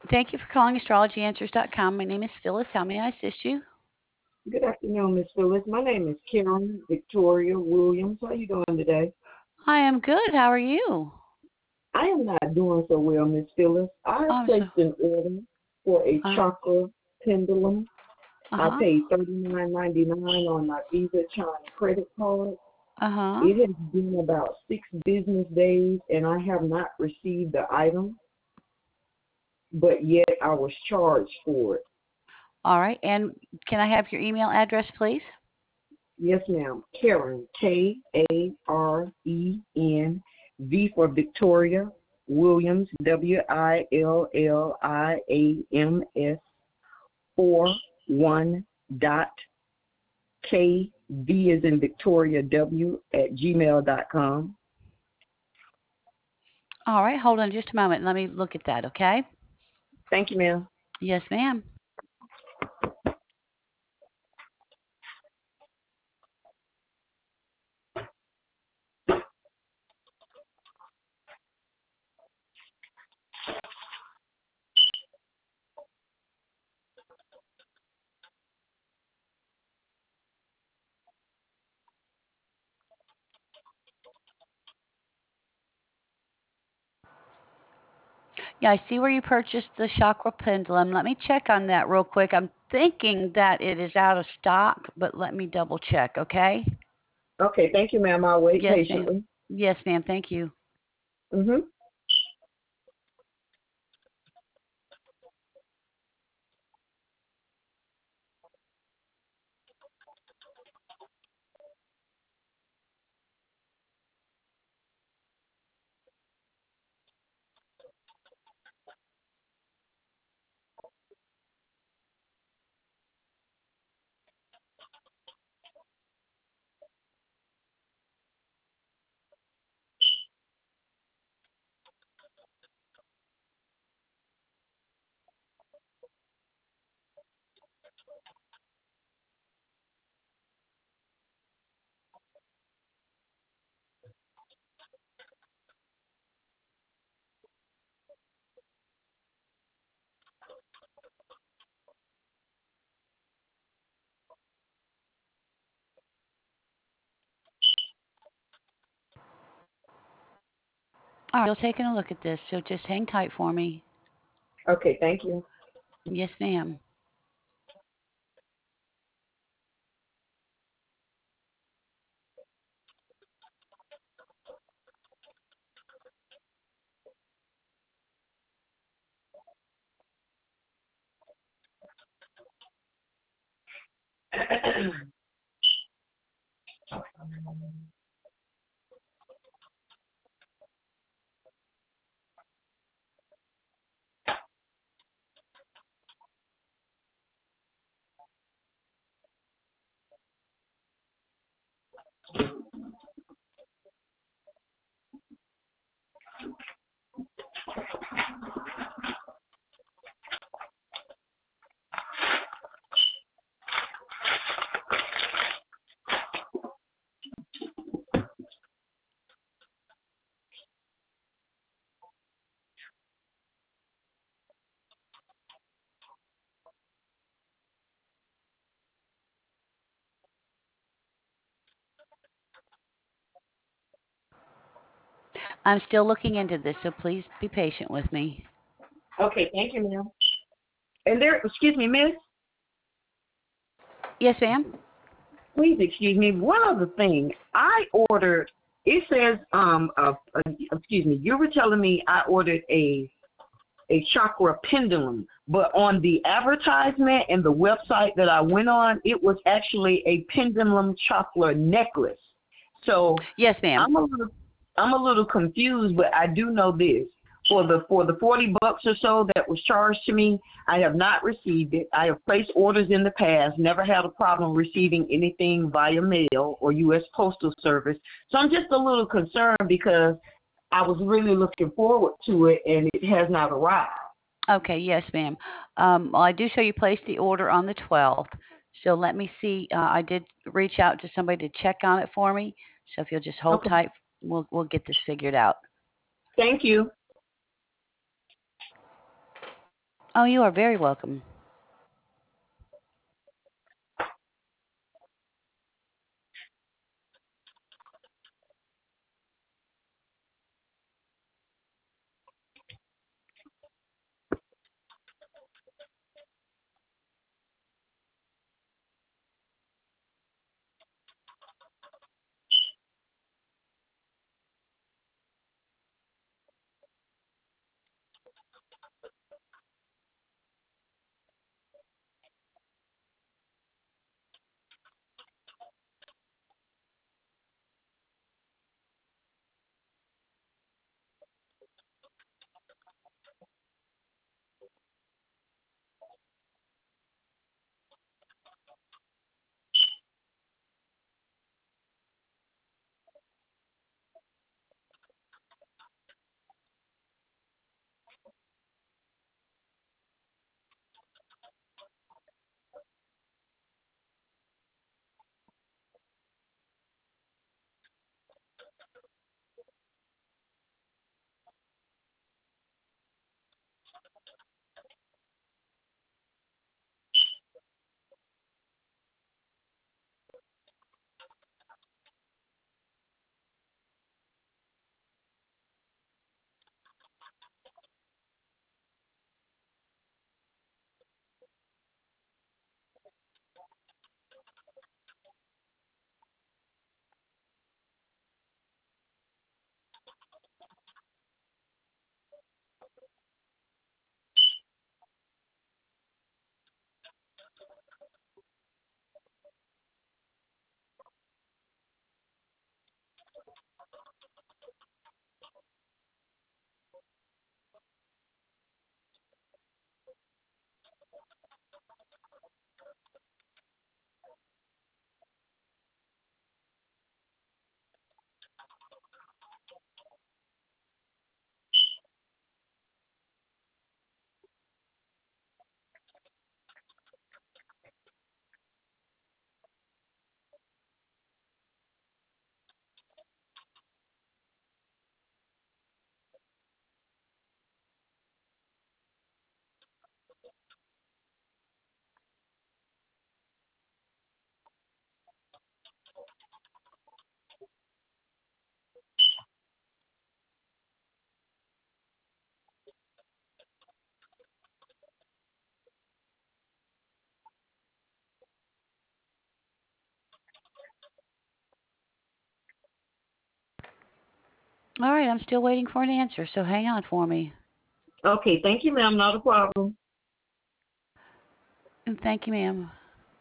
Thank you for calling astrologyanswers.com. My name is Phyllis. How may I assist you? Good afternoon, Miss Phyllis. My name is Karen Victoria Williams. How you doing today? I am good. How are you? I am not doing so well, Miss Phyllis. I Oh, have I'm so. placed an order for a Uh chakra pendulum. I huh. paid $39.99 on my Visa Chime credit card. Uh huh. It has been about 6 business days, and I have not received the item, but yet I was charged for it. All right. And can I have your email address, please? Yes, ma'am. Karen, Karen, V for Victoria, Williams, Williams, 41 K, V is in Victoria, W at gmail.com. All right. Hold on just a moment. Let me look at that, okay? Thank you, ma'am. Yes, ma'am. Yeah, I see where you purchased the chakra pendulum. Let me check on that real quick. I'm thinking that it is out of stock, but let me double check, okay? Okay, thank you, ma'am. I'll wait Yes, ma'am. patiently. Yes, ma'am. Thank you. Mm-hmm. All right, still taking a look at this, so just hang tight for me. Okay, thank you. Yes, ma'am. I'm still looking into this, so please be patient with me. Okay, thank you, ma'am. And there, excuse me, miss. Yes, ma'am. Please excuse me. One other thing, I ordered. It says, excuse me. You were telling me I ordered a chakra pendulum, but on the advertisement and the website that I went on, it was actually a pendulum chakra necklace. So Yes, ma'am. I'm a little confused, but I do know this. For the $40 or so that was charged to me, I have not received it. I have placed orders in the past, never had a problem receiving anything via mail or U.S. Postal Service. So I'm just a little concerned because I was really looking forward to it and it has not arrived. Okay, yes, ma'am. Well, I do show you placed the order on the 12th. So let me see. I did reach out to somebody to check on it for me. So if you'll just hold Okay. tight, we'll get this figured out. Thank you. Oh, you are very welcome. All right, I'm still waiting for an answer, so hang on for me. Okay, thank you, ma'am. Not a problem. And thank you, ma'am.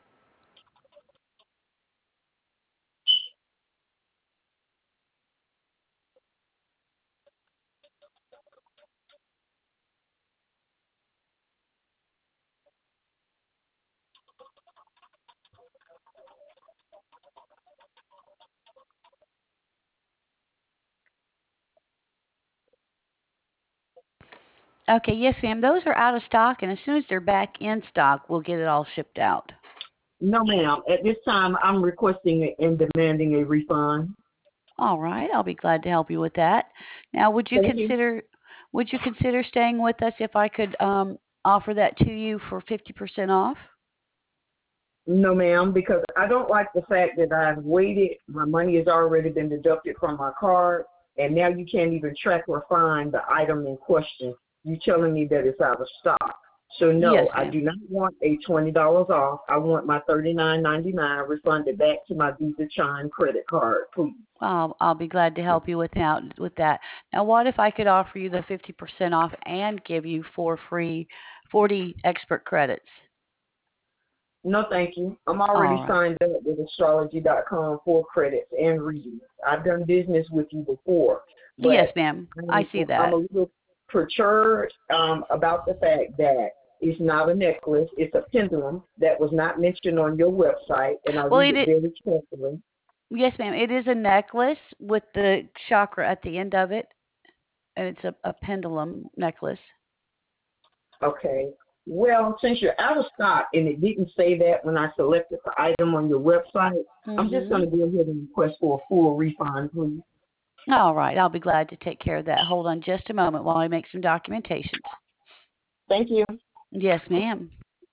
Okay, yes, ma'am. Those are out of stock, and as soon as they're back in stock, we'll get it all shipped out. No, ma'am. At this time, I'm requesting and demanding a refund. All right, I'll be glad to help you with that. Now, Thank you. would you consider staying with us if I could offer that to you for 50% off? No, ma'am, because I don't like the fact that I've waited. My money has already been deducted from my card, and now you can't even track or find the item in question. You telling me that it's out of stock. So Yes, no, I ma'am. do not want a $20 off. I want my $39.99 refunded back to my Visa Chime credit card, please. I'll be glad to help you with that. Now, what if I could offer you the 50% off and give you 40 expert credits? No, thank you. I'm All already right. signed up with astrology.com for credits and readings. I've done business with you before, Yes, but ma'am. I see I'm a that. little perturbed about the fact that it's not a necklace, it's a pendulum that was not mentioned on your website, and I Well, read it very carefully. yes, ma'am. It is a necklace with the chakra at the end of it, and it's a pendulum necklace. Okay. Well, since you're out of stock and it didn't say that when I selected the item on your website, I'm just going Mhm. to go ahead and request for a full refund, please. All right. I'll be glad to take care of that. Hold on just a moment while I make some documentations. Thank you. Yes, ma'am.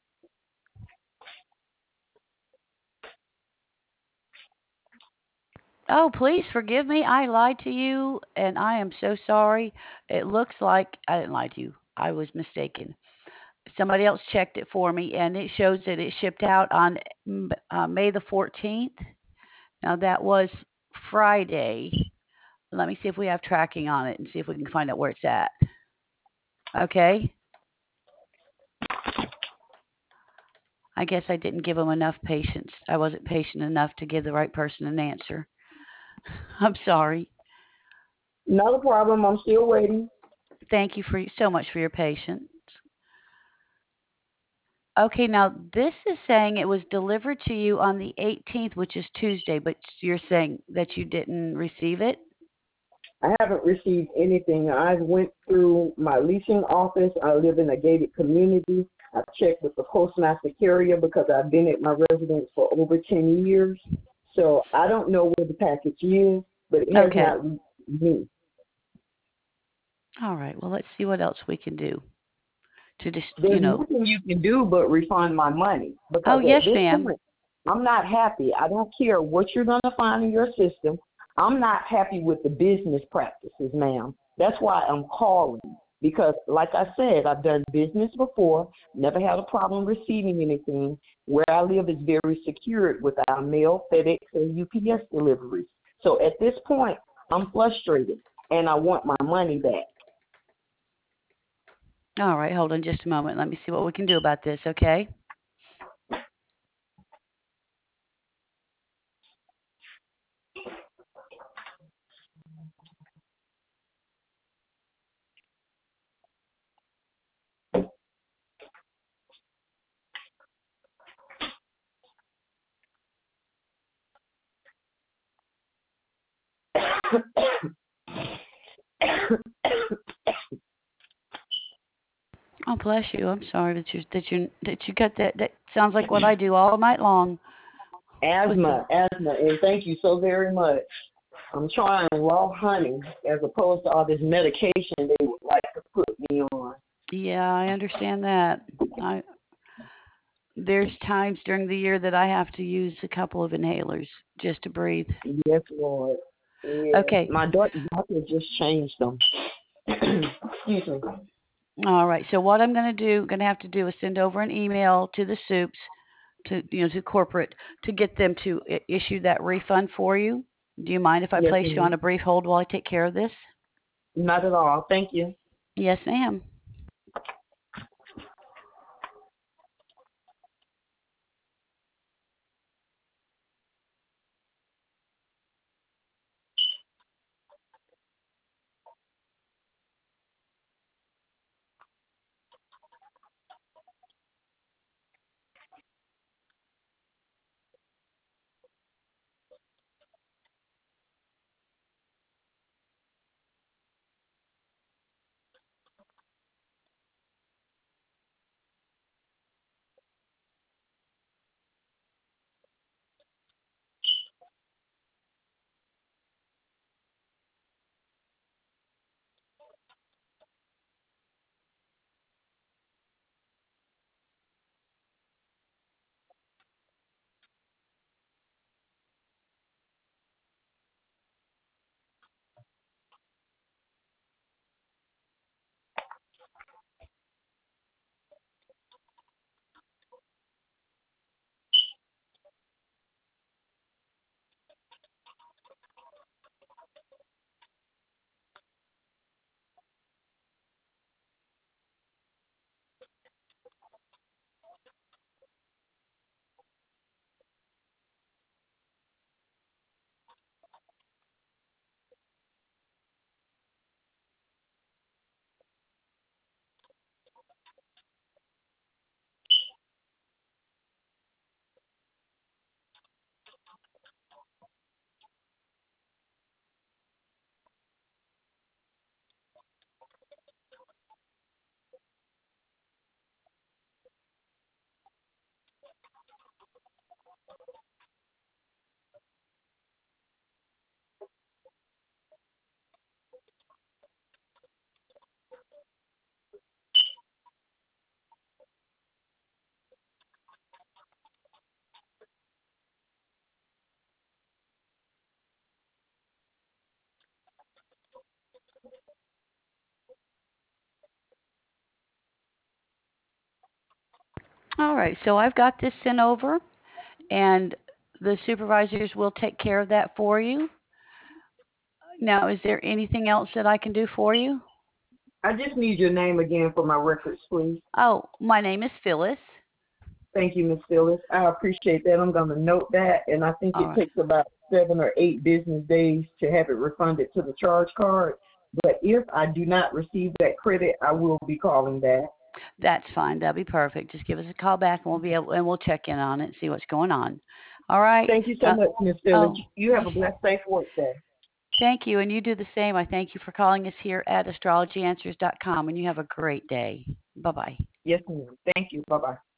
Oh, please forgive me. I lied to you, and I am so sorry. It looks like I didn't lie to you. I was mistaken. Somebody else checked it for me, and it shows that it shipped out on May the 14th. Now, that was Friday. Let me see if we have tracking on it and see if we can find out where it's at. Okay. I guess I didn't give them enough patience. I wasn't patient enough to give the right person an answer. I'm sorry. Not a problem. I'm still waiting. Thank you so much for your patience. Okay, now this is saying it was delivered to you on the 18th, which is Tuesday, but you're saying that you didn't receive it? I haven't received anything. I went through my leasing office. I live in a gated community. I checked with the postmaster carrier because I've been at my residence for over 10 years. So I don't know where the package is, but it has Okay. not reached me. All right. Well, let's see what else we can do to just, There's nothing you can do but refund my money Oh, because yes, at this ma'am. point, I'm not happy. I don't care what you're going to find in your system. I'm not happy with the business practices, ma'am. That's why I'm calling because, like I said, I've done business before, never had a problem receiving anything. Where I live is very secured without mail, FedEx, and UPS deliveries. So at this point, I'm frustrated and I want my money back. All right. Hold on just a moment. Let me see what we can do about this, okay? Oh, bless you. I'm sorry that you got that. That sounds like what I do all night long. With the, Asthma, and thank you so very much. I'm trying raw honey as opposed to all this medication they would like to put me on. yeah, I understand that. I There's times during the year that I have to use a couple of inhalers just to breathe. Yes, Lord. Yes. Okay. My doctor just changed them. Excuse me. All right. So what I'm going to have to do is send over an email to the soups to corporate to get them to issue that refund for you. Do you mind if I Yes, place you on ma'am. a brief hold while I take care of this? Not at all. Thank you. Yes, ma'am. All right, so I've got this sent over, and the supervisors will take care of that for you. Now, is there anything else that I can do for you? I just need your name again for my records, please. Oh, my name is Phyllis. Thank you, Miss Phyllis. I appreciate that. I'm going to note that, and I think All it right. takes about 7 or 8 business days to have it refunded to the charge card. But if I do not receive that credit, I will be calling back. That's fine. That'll be perfect. Just give us a call back, and we'll check in on it and see what's going on. All right. Thank you so much, Miss Phyllis. Oh, You have a blessed, safe work day. thank you, and you do the same. I thank you for calling us here at astrologyanswers.com, and you have a great day. Bye bye. Yes, ma'am. Thank you. Bye bye.